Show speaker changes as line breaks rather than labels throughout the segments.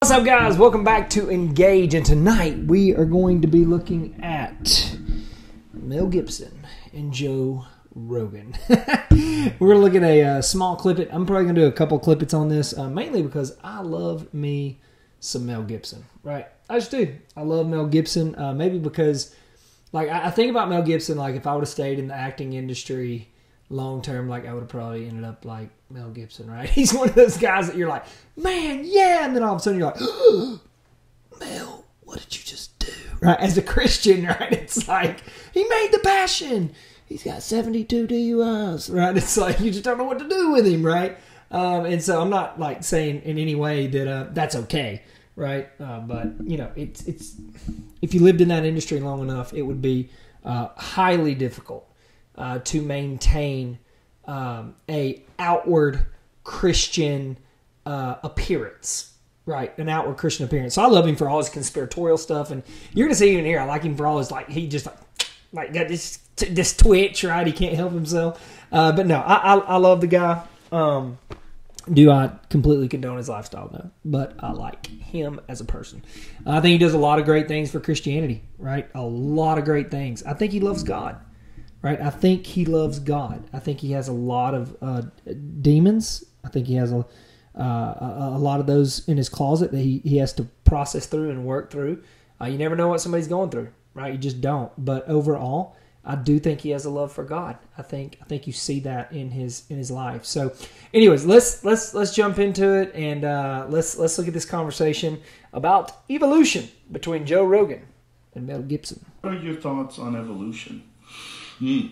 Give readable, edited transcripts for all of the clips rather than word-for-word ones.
What's up, guys? Welcome back to Engage, and tonight we are going to be looking at Mel Gibson and Joe Rogan. We're going to look at a small clip. I'm probably going to do a couple clippets on this, mainly because I love me some Mel Gibson, right? I just do. I love Mel Gibson, maybe because, like, I think about Mel Gibson, like, if I would have stayed in the acting industry long term, like, I would have probably ended up like Mel Gibson, right? He's one of those guys that you're like, man, yeah, and then all of a sudden you're like, oh, Mel, what did you just do? Right? As a Christian, right? It's like, he made The Passion. He's got 72 DUIs, right? It's like, you just don't know what to do with him, right? And so I'm not, like, saying in any way that that's okay, right? But, you know, it's if you lived in that industry long enough, it would be highly difficult to maintain a outward Christian appearance, right? An outward Christian appearance. So I love him for all his conspiratorial stuff, and you're gonna see even here, I like him for all his, like, he just like got this twitch, right? He can't help himself. But no, I love the guy. Do I completely condone his lifestyle? No, but I like him as a person. I think he does a lot of great things for Christianity, right? A lot of great things. I think he loves God. Right, I think he loves God. I think he has a lot of demons. I think he has a lot of those in his closet that he has to process through and work through. You never know what somebody's going through, right? You just don't. But overall, I do think he has a love for God. I think you see that in his life. So, anyways, let's jump into it, and let's look at this conversation about evolution between Joe Rogan and Mel Gibson.
What are your thoughts on evolution?
The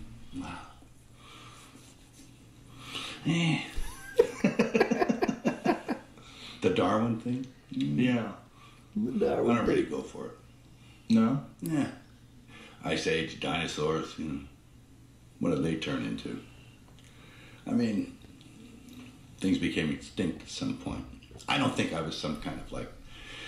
Darwin thing?
Yeah.
I don't really go for it.
No?
Yeah. Ice Age, dinosaurs, what did they turn into? I mean, things became extinct at some point. I don't think I was some kind of, like,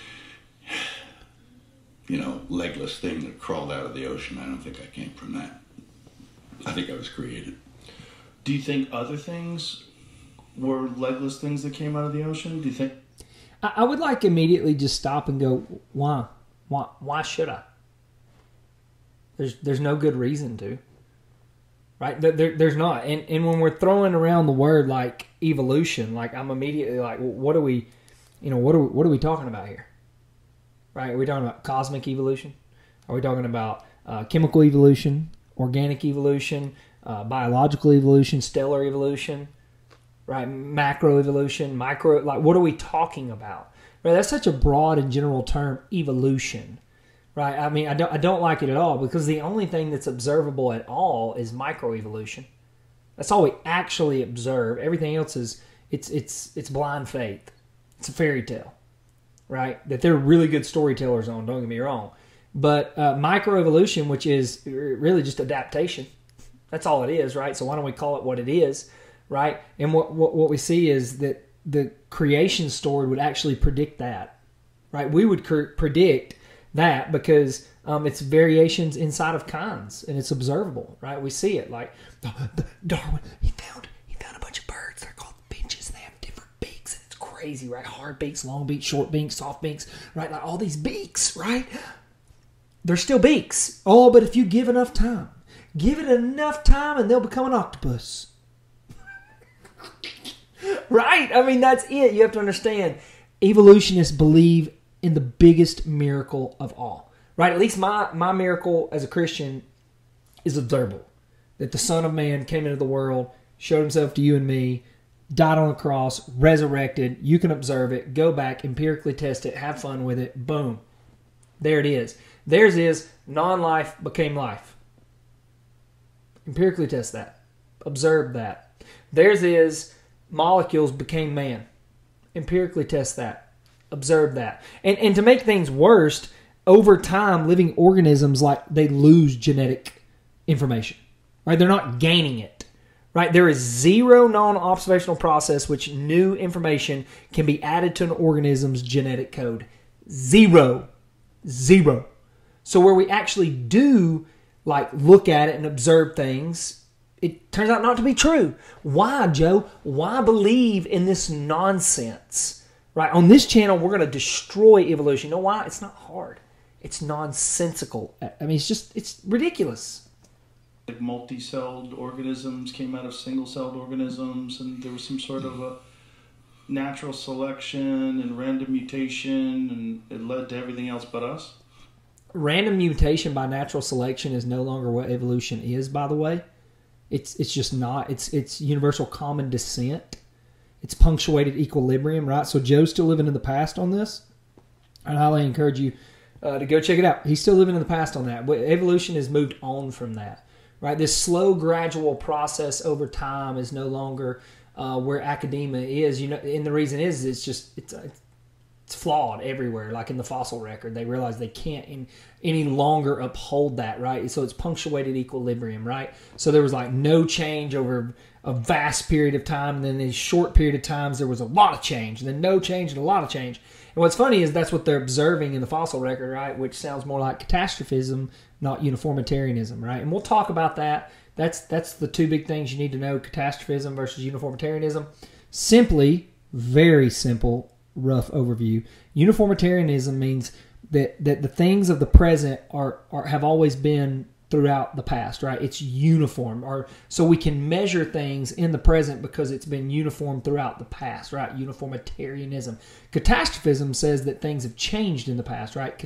legless thing that crawled out of the ocean. I don't think I came from that. I think I was created.
Do you think other things were legless things that came out of the ocean? Do you think?
I would like immediately just stop and go, why? Why should I? There's no good reason to. Right? There's not. And when we're throwing around the word like evolution, like I'm immediately like, well, what are we talking about here? Right? Are we talking about cosmic evolution? Are we talking about chemical evolution, organic evolution, biological evolution, stellar evolution, right? Macro evolution, micro, like what are we talking about? Right? That's such a broad and general term, evolution, right? I mean, I don't like it at all, because the only thing that's observable at all is microevolution. That's all we actually observe. Everything else is it's blind faith. It's a fairy tale, right? That they're really good storytellers on. Don't get me wrong. But microevolution, which is really just adaptation, that's all it is, right? So why don't we call it what it is, right? And what we see is that the creation story would actually predict that, right? We would predict that because it's variations inside of kinds, and it's observable, right? We see it, like Darwin. He found a bunch of birds. They're called finches. They have different beaks, and it's crazy, right? Hard beaks, long beaks, short beaks, soft beaks, right? Like all these beaks, right? They're still beaks. Oh, but if you give enough time, give it enough time, and they'll become an octopus. Right? I mean, that's it. You have to understand, evolutionists believe in the biggest miracle of all. Right? At least my miracle as a Christian is observable. That the Son of Man came into the world, showed himself to you and me, died on a cross, resurrected. You can observe it, go back, empirically test it, have fun with it. Boom. There it is. Theirs is non-life became life. Empirically test that. Observe that. Theirs is molecules became man. Empirically test that. Observe that. And to make things worse, over time, living organisms, like, they lose genetic information. Right? They're not gaining it. Right? There is zero non-observational process which new information can be added to an organism's genetic code. Zero. So where we actually do, like, look at it and observe things, it turns out not to be true. Why, Joe? Why believe in this nonsense right? On this channel, we're going to destroy evolution. You know why? It's not hard. It's nonsensical. I mean, it's ridiculous.
Like multi-celled organisms came out of single-celled organisms, and there was some sort of a natural selection and random mutation, and it led to everything else but us.
Random mutation by natural selection is no longer what evolution is, by the way. It's just not. It's universal common descent. It's punctuated equilibrium, right? So Joe's still living in the past on this. I highly encourage you to go check it out. He's still living in the past on that. But evolution has moved on from that, right? This slow, gradual process over time is no longer where academia is. You know, and the reason is it's flawed everywhere. Like in the fossil record, they realize they can't any longer uphold that, right? So it's punctuated equilibrium, right? So there was like no change over a vast period of time, and then in a short period of times there was a lot of change, and then no change and a lot of change. And what's funny is that's what they're observing in the fossil record, right? Which sounds more like catastrophism, not uniformitarianism, right? And we'll talk about that. That's the two big things you need to know: catastrophism versus uniformitarianism. Simply, very simple, rough overview. Uniformitarianism means that the things of the present have always been throughout the past, right? It's uniform, so we can measure things in the present because it's been uniform throughout the past, right? Uniformitarianism. Catastrophism says that things have changed in the past, right?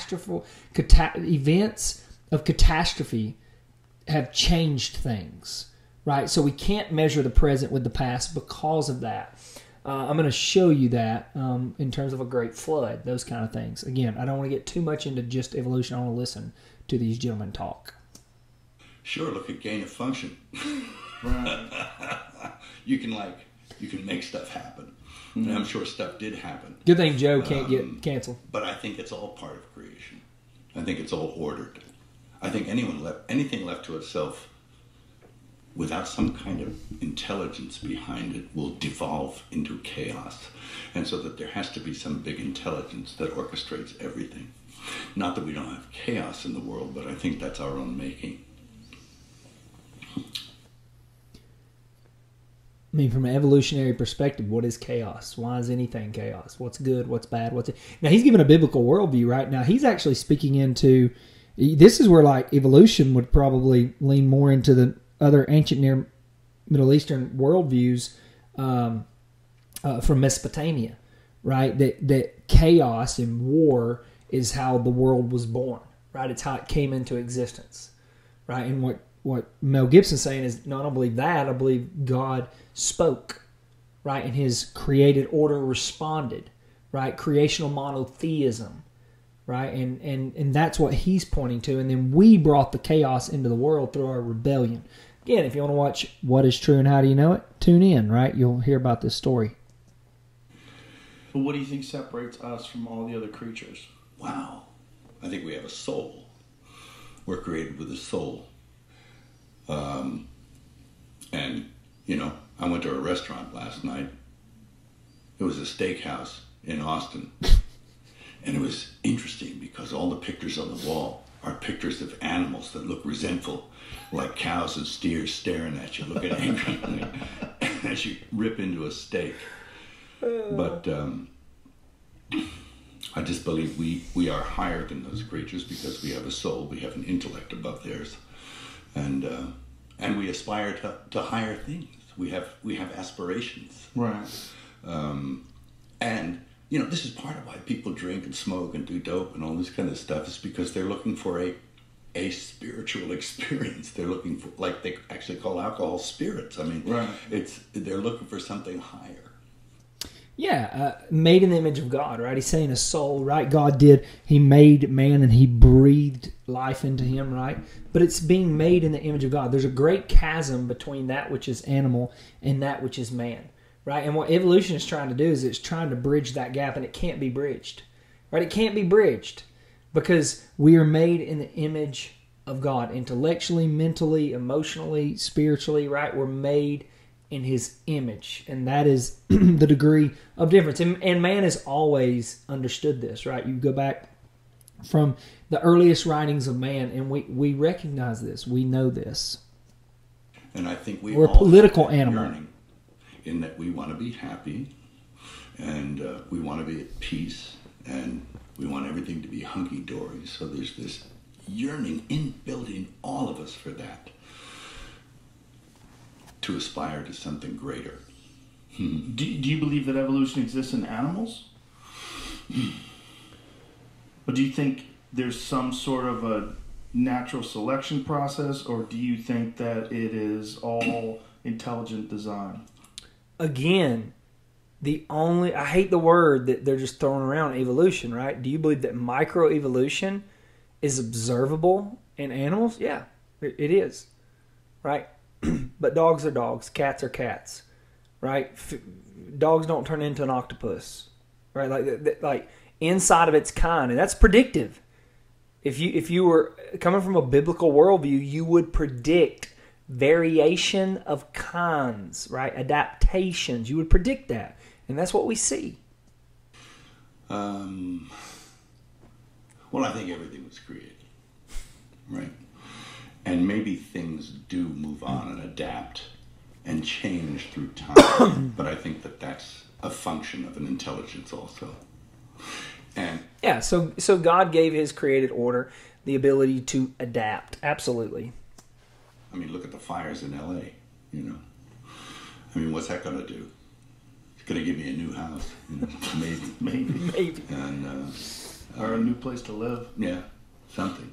Events of catastrophe have changed things, right? So we can't measure the present with the past because of that. I'm going to show you that in terms of a great flood, those kind of things. Again, I don't want to get too much into just evolution. I want to listen to these gentlemen talk.
Sure, look at gain of function.
Right.
You can make stuff happen. Mm-hmm. And I'm sure stuff did happen.
Good thing Joe can't get canceled.
But I think it's all part of creation. I think it's all ordered. I think anything left to itself without some kind of intelligence behind it will devolve into chaos. And so that there has to be some big intelligence that orchestrates everything. Not that we don't have chaos in the world, but I think that's our own making.
I mean, from an evolutionary perspective, what is chaos? Why is anything chaos? What's good? What's bad? Now, he's giving a biblical worldview right now. He's actually speaking into, this is where like evolution would probably lean more into the other ancient Near Middle Eastern worldviews from Mesopotamia, right? That chaos and war is how the world was born, right? It's how it came into existence, right? And what Mel Gibson's saying is, no, I don't believe that. I believe God spoke, right? And his created order responded, right? Creational monotheism, right? And that's what he's pointing to. And then we brought the chaos into the world through our rebellion. Again, if you want to watch What is True and How Do You Know It, tune in, right? You'll hear about this story.
But what do you think separates us from all the other creatures?
Wow. I think we have a soul. We're created with a soul. And, you know, I went to a restaurant last night. It was a steakhouse in Austin. And it was interesting because all the pictures on the wall are pictures of animals that look resentful, like cows and steers staring at you, looking angrily as you rip into a steak. But I just believe we are higher than those creatures because we have a soul, we have an intellect above theirs, and we aspire to higher things. We have aspirations,
right?
And you know, this is part of why people drink and smoke and do dope and all this kind of stuff, is because they're looking for a spiritual experience. They're looking for, like they actually call alcohol spirits. I mean,
right.
They're looking for something higher.
Yeah, made in the image of God, right? He's saying a soul, right? God did. He made man and he breathed life into him, right? But it's being made in the image of God. There's a great chasm between that which is animal and that which is man, right? And what evolution is trying to do is it's trying to bridge that gap, and it can't be bridged, right? It can't be bridged because we are made in the image of God, intellectually, mentally, emotionally, spiritually, right? We're made in his image, and that is the degree of difference. And man has always understood this, right? You go back from the earliest writings of man, and we recognize this. We know this.
And I think
we're a political animal.
In that we want to be happy, And we want to be at peace, and we want everything to be hunky-dory. So there's this yearning inbuilt in all of us for that, to aspire to something greater.
Do you believe that evolution exists in animals? Or do you think there's some sort of a natural selection process, or do you think that it is all intelligent design?
Again, I hate the word that they're just throwing around, evolution, right? Do you believe that microevolution is observable in animals? Yeah, it is, right? But dogs are dogs, cats are cats, right? Dogs don't turn into an octopus, right? Like inside of its kind, and that's predictive. If you were coming from a biblical worldview, you would predict variation of kinds, right? Adaptations. You would predict that, and that's what we see.
Well, I think everything was created, right? And maybe things do move on and adapt and change through time, but I think that that's a function of an intelligence also. And
yeah, so God gave His created order the ability to adapt. Absolutely.
I mean, look at the fires in L.A., you know. I mean, what's that going to do? It's going to give me a new house, you know, maybe. And,
or a new place to live.
Yeah, something.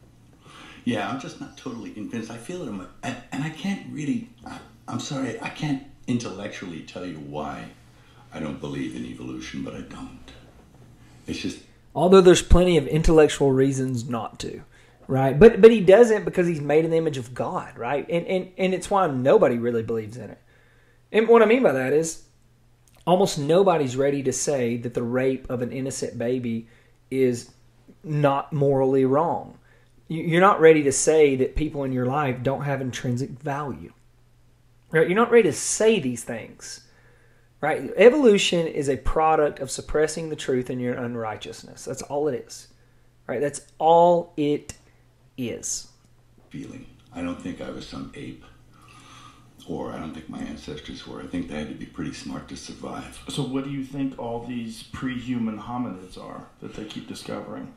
Yeah, I'm just not totally convinced. I feel it and I can't really, I'm sorry, I can't intellectually tell you why I don't believe in evolution, but I don't. It's just...
Although there's plenty of intellectual reasons not to, right? But he doesn't because he's made in the image of God, right? And it's why nobody really believes in it. And what I mean by that is almost nobody's ready to say that the rape of an innocent baby is not morally wrong. You're not ready to say that people in your life don't have intrinsic value, right? You're not ready to say these things, right? Evolution is a product of suppressing the truth in your unrighteousness. That's all it is, right? That's all it is.
Feeling. I don't think I was some ape, or I don't think my ancestors were. I think they had to be pretty smart to survive.
So what do you think all these pre-human hominids are that they keep discovering?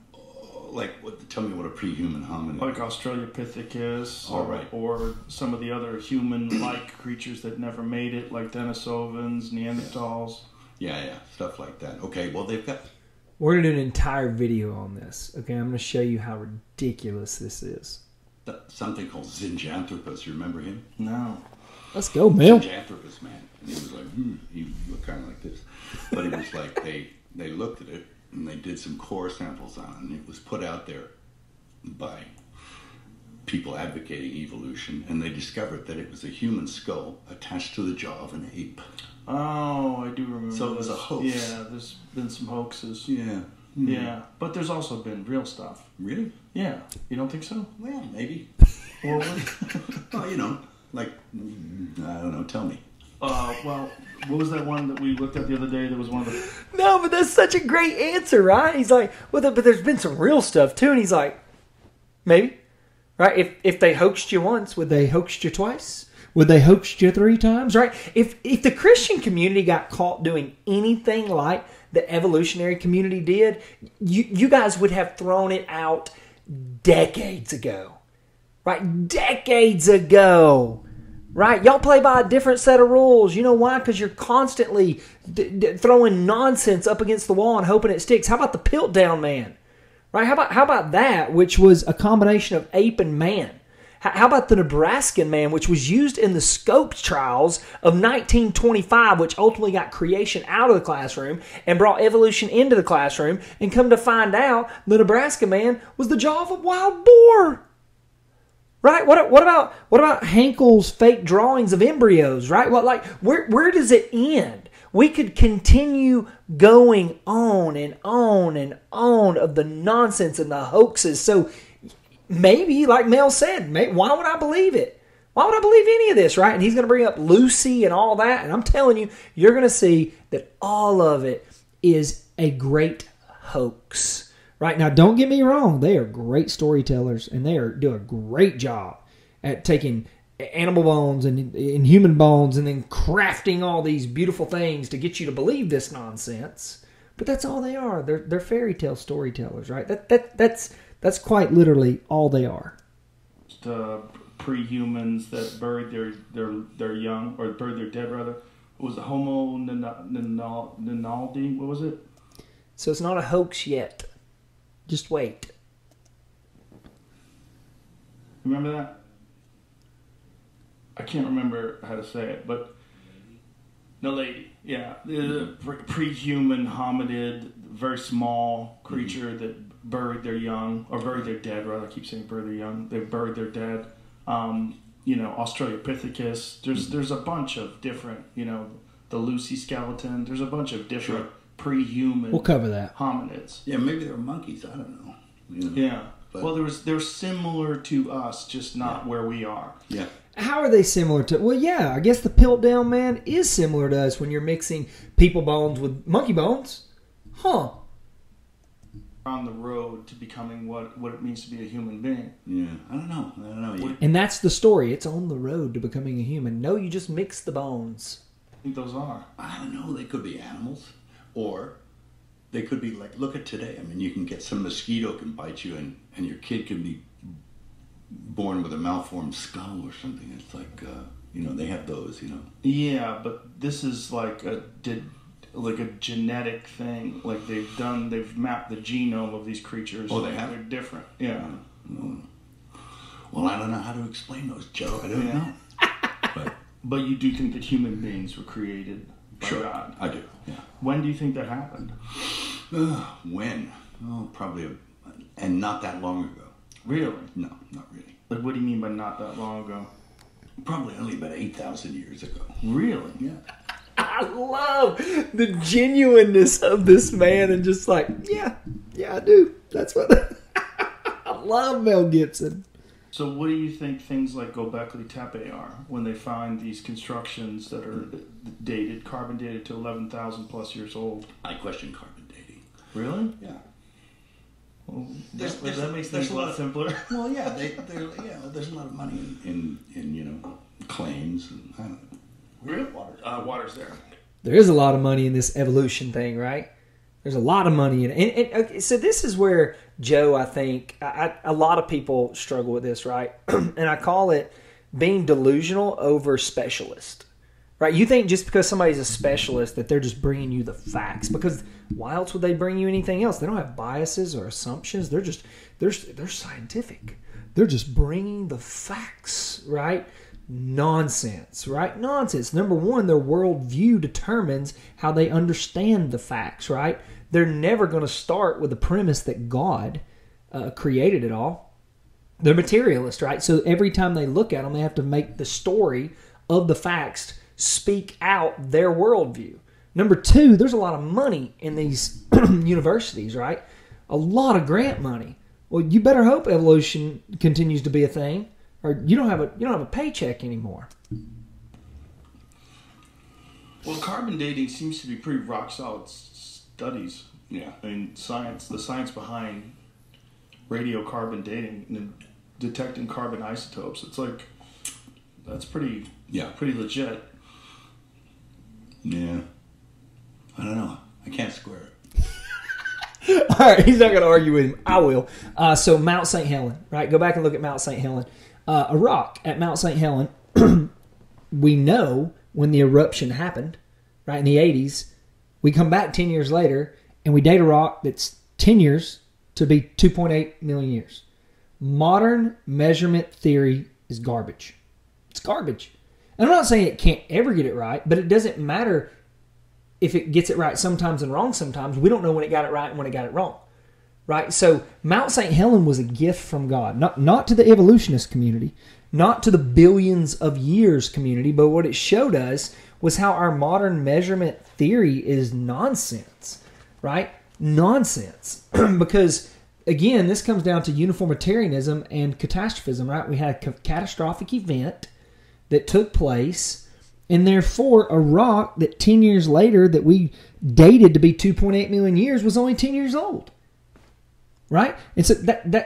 Tell me what a pre-human hominid.
Like Australopithecus,
right.
or some of the other human-like creatures that never made it, like Denisovans, Neanderthals.
Yeah, stuff like that. Okay, well they've got...
We're going to do an entire video on this. Okay, I'm going to show you how ridiculous this is.
Something called Zinjanthropus. You remember him?
No.
Let's go, Mel.
Zinjanthropus, man. And he was like, he looked kind of like this. But it was like they looked at it, and they did some core samples on it, and it was put out there by people advocating evolution, and they discovered that it was a human skull attached to the jaw of an ape.
Oh, I do remember.
So it was a hoax.
Yeah, there's been some hoaxes.
Yeah. Mm-hmm.
Yeah, but there's also been real stuff.
Really?
Yeah. You don't think so?
Well, maybe.
Well,
I don't know, tell me.
Well, what was that one that we looked at the other day? There was one of the...
No, but that's such a great answer, right? He's like, well, but there's been some real stuff too, and he's like, maybe, right? If they hoaxed you once, would they hoax you twice? Would they hoax you 3 times, right? If the Christian community got caught doing anything like the evolutionary community did, you guys would have thrown it out decades ago, right? Decades ago. Right, y'all play by a different set of rules. You know why? Because you're constantly throwing nonsense up against the wall and hoping it sticks. How about the Piltdown Man? Right? How about that, which was a combination of ape and man? How about the Nebraskan man, which was used in the Scopes trials of 1925, which ultimately got creation out of the classroom and brought evolution into the classroom, and come to find out the Nebraska man was the jaw of a wild boar. Right? What about Hankel's fake drawings of embryos? Right? Where does it end? We could continue going on and on and on of the nonsense and the hoaxes. So maybe, like Mel said, why would I believe it? Why would I believe any of this? Right? And he's going to bring up Lucy and all that, and I'm telling you, you're going to see that all of it is a great hoax. Right, now, don't get me wrong. They are great storytellers, and they do a great job at taking animal bones and human bones, and then crafting all these beautiful things to get you to believe this nonsense. But that's all they are. They're fairy tale storytellers, right? That's quite literally all they are.
The pre-humans that buried their young, or buried their dead rather. What was it, Homo naldi? What was it?
So it's not a hoax yet. Just wait.
Remember that? I can't remember how to say it, but no lady. Yeah, the pre-human hominid, very small creature that buried their young, or buried their dead, rather. I keep saying buried their young. They buried their dead. Australopithecus. There's a bunch of different, the Lucy skeleton. There's a bunch of different pre-human.
We'll cover that.
Hominids.
Yeah, maybe they were monkeys. I don't know.
Yeah. But, well, they're similar to us, just not where we are.
Yeah.
How are they similar to? Well, yeah, I guess the Piltdown Man is similar to us when you're mixing people bones with monkey bones. Huh.
On the road to becoming what it means to be a human being.
Yeah, I don't know.
And that's the story. It's on the road to becoming a human. No, you just mix the bones.
I think those are.
I don't know. They could be animals, or they could be like. Look at today. I mean, you can get some mosquito can bite you, and your kid can be born with a malformed skull or something. It's like they have those.
Yeah, but this is like a genetic thing. Like they've mapped the genome of these creatures.
Oh, they have?
They're different. Yeah.
Well, I don't know how to explain those, Joe. I don't know.
But you do think that human beings were created by God?
I do, yeah.
When do you think that happened?
When? Oh, probably, and not that long ago.
Really?
No, not really.
Like, what do you mean by not that long ago?
Probably only about 8,000 years ago.
Really?
Yeah.
I love the genuineness of this man, and just like, yeah, I do. That's what I love Mel Gibson.
So what do you think things like Göbekli Tepe are when they find these constructions that are carbon dated to 11,000 plus years old?
I question carbon dating.
Really?
Yeah.
Well, that makes things a lot simpler.
Well, yeah, there's a lot of money in claims, and I don't know.
Really? Water's there.
There is a lot of money in this evolution thing, right? There's a lot of money in it. And okay, so this is where, Joe, I think, a lot of people struggle with this, right? And I call it being delusional over specialist, right? You think just because somebody's a specialist that they're just bringing you the facts, because why else would they bring you anything else? They don't have biases or assumptions. They're scientific. They're just bringing the facts, right? Nonsense, right? Nonsense. Number one, their worldview determines how they understand the facts, right? They're never going to start with the premise that God created it all. They're materialist, right? So every time they look at them, they have to make the story of the facts speak out their worldview. Number two, there's a lot of money in these universities, right? A lot of grant money. Well, you better hope evolution continues to be a thing, or you don't have a paycheck anymore.
Well, carbon dating seems to be pretty rock solid studies.
Yeah.
I mean, the science behind radiocarbon dating and detecting carbon isotopes. It's like, that's pretty legit.
Yeah. I don't know. I can't square it.
All right, he's not going to argue with him. I will. So Mount St. Helen, right? Go back and look at Mount St. Helen. A rock at Mount St. Helen, we know when the eruption happened, right, in the 80s. We come back 10 years later, and we date a rock that's 10 years to be 2.8 million years. Modern measurement theory is garbage. It's garbage. And I'm not saying it can't ever get it right, but it doesn't matter if it gets it right sometimes and wrong sometimes. We don't know when it got it right and when it got it wrong. Right? So Mount St. Helen was a gift from God. Not to the evolutionist community, not to the billions of years community, but what it showed us was how our modern measurement theory is nonsense. Right? Nonsense. Because, again, this comes down to uniformitarianism and catastrophism. Right? We had a catastrophic event that took place, and therefore a rock that 10 years later that we dated to be 2.8 million years was only 10 years old. Right? And so that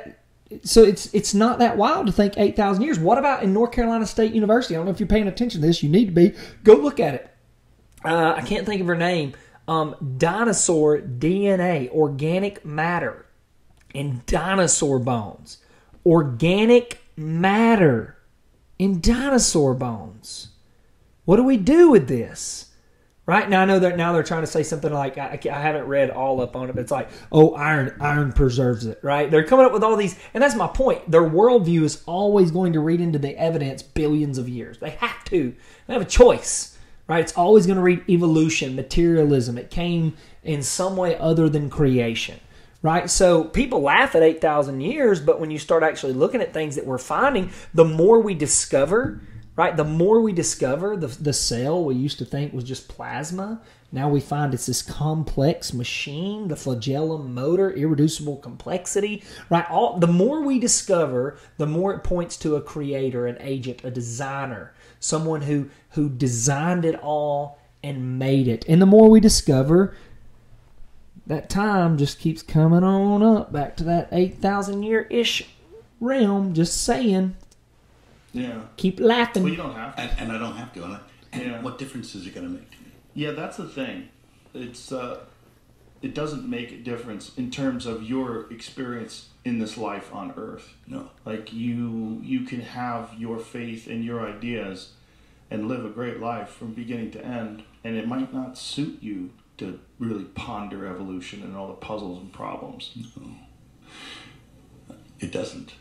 So it's not that wild to think 8,000 years. What about in North Carolina State University? I don't know if you're paying attention to this. You need to be. Go look at it. I can't think of her name. Dinosaur DNA, organic matter in dinosaur bones. Organic matter in dinosaur bones. What do we do with this? Right now, I know that now they're trying to say something like, I haven't read all up on it, but it's like, oh, iron preserves it, right? They're coming up with all these, and that's my point. Their worldview is always going to read into the evidence billions of years. They have to. They have a choice, right? It's always going to read evolution, materialism. It came in some way other than creation, right? So people laugh at 8,000 years, but when you start actually looking at things that we're finding, the more we discover, right? The more we discover the cell we used to think was just plasma, now we find it's this complex machine, the flagellum motor, irreducible complexity, right? The more we discover, the more it points to a creator, an agent, a designer, someone who designed it all and made it. And the more we discover, that time just keeps coming on up back to that 8,000 year-ish realm, just saying.
Yeah.
Keep laughing.
Well, you don't have to.
And I don't have to. And what difference is it going to make to me?
Yeah, that's the thing. It's it doesn't make a difference in terms of your experience in this life on Earth.
No.
Like you can have your faith and your ideas and live a great life from beginning to end, and it might not suit you to really ponder evolution and all the puzzles and problems.
No. It doesn't.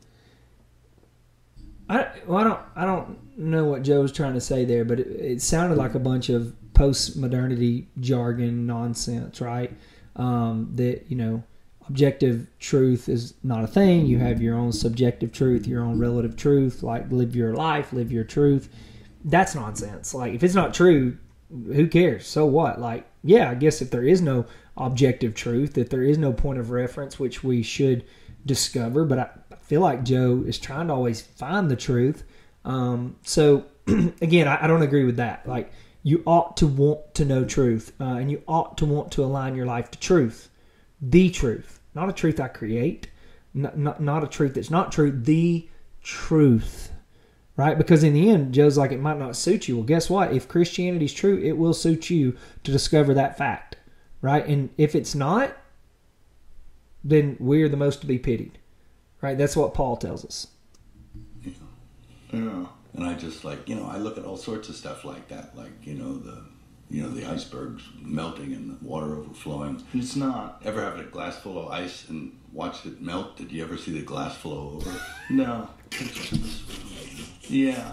I don't know what Joe was trying to say there, but it sounded like a bunch of post-modernity jargon nonsense, right? That, objective truth is not a thing. You have your own subjective truth, your own relative truth, like live your life, live your truth. That's nonsense. Like, if it's not true, who cares? So what? Like, yeah, I guess if there is no objective truth, if there is no point of reference, which we should discover, but I feel like Joe is trying to always find the truth. So again, I don't agree with that. Like, you ought to want to know truth, and you ought to want to align your life to truth, the truth, not a truth I create, not a truth that's not true, the truth, right? Because in the end, Joe's like, it might not suit you. Well, guess what? If Christianity's true, it will suit you to discover that fact, right? And if it's not, then we're the most to be pitied. Right, that's what Paul tells us.
Yeah.
Yeah.
And I just I look at all sorts of stuff like that, like the icebergs melting and the water overflowing.
It's not.
Ever have a glass full of ice and watched it melt? Did you ever see the glass flow over?
No. Yeah.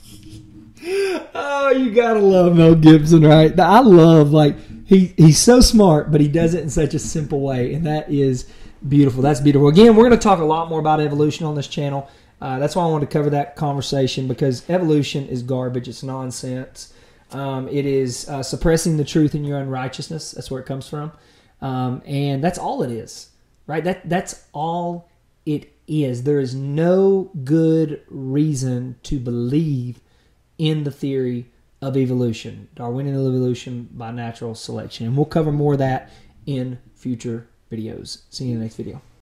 Oh, you gotta love Mel Gibson, right? I love, he's so smart, but he does it in such a simple way, and that is beautiful. That's beautiful. Again, we're going to talk a lot more about evolution on this channel. That's why I wanted to cover that conversation, because evolution is garbage. It's nonsense. It is suppressing the truth in your unrighteousness. That's where it comes from. And that's all it is, right? That's all it is. There is no good reason to believe in the theory of evolution, Darwinian evolution by natural selection. And we'll cover more of that in future videos. See you in the next video.